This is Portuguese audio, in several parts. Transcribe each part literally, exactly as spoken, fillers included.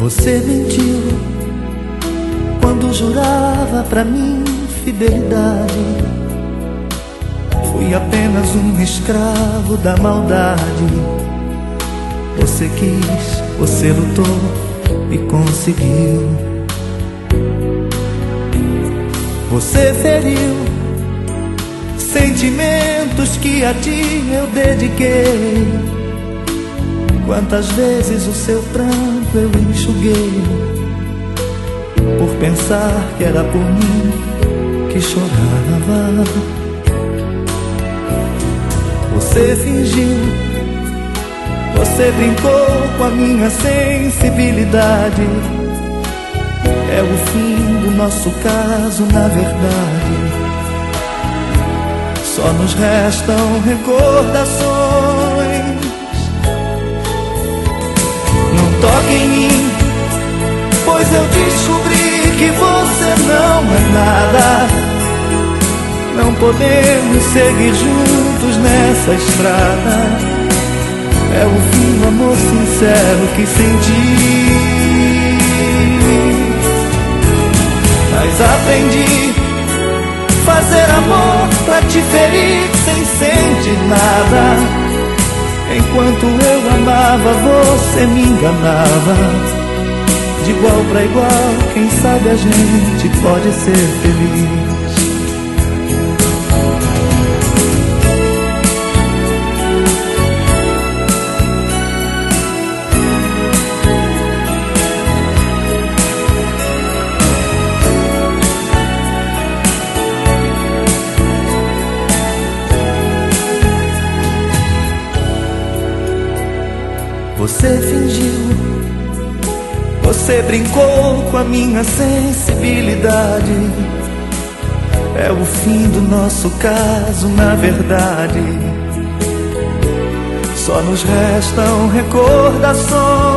Você mentiu quando jurava pra mim fidelidade. Fui apenas um escravo da maldade. Você quis, você lutou e conseguiu. Você feriu sentimentos que a ti eu dediquei. Quantas vezes o seu pranto eu enxuguei, por pensar que era por mim que chorava. Você fingiu, você brincou com a minha sensibilidade. É o fim do nosso caso, na verdade. Só nos restam recordações. Não toque em mim, pois eu descobri que você não é nada. Não podemos seguir juntos nessa estrada. É o fim do amor sincero que senti. Mas aprendi fazer amor pra te ferir sem sentir nada. Enquanto eu amava, você me enganava. De igual pra igual, quem sabe a gente pode ser feliz. Você fingiu, você brincou com a minha sensibilidade. É o fim do nosso caso, na verdade. Só nos restam recordações.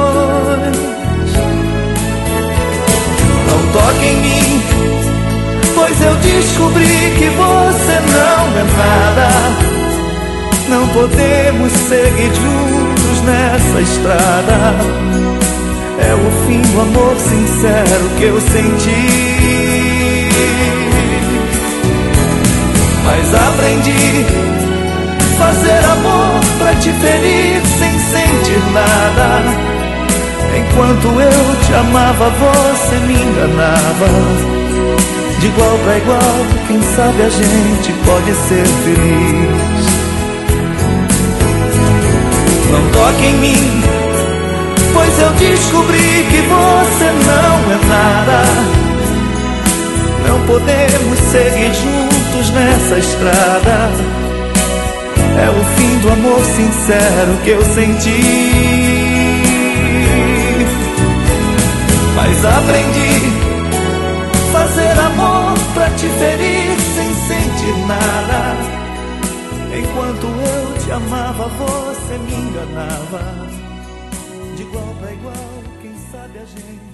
Não toque em mim, pois eu descobri que você não é nada. Não podemos seguir juntos nessa estrada. É o fim do amor sincero que eu senti. Mas aprendi fazer amor pra te ferir sem sentir nada. Enquanto eu te amava, você me enganava. De igual pra igual, quem sabe a gente pode ser feliz. Não toque em mim, pois eu descobri que você não é nada. Não podemos seguir juntos nessa estrada. É o fim do amor sincero que eu senti. Mas aprendi fazer amor pra te ferir sem sentir nada. Enquanto eu te amava, você me enganava. De igual pra igual, quem sabe a gente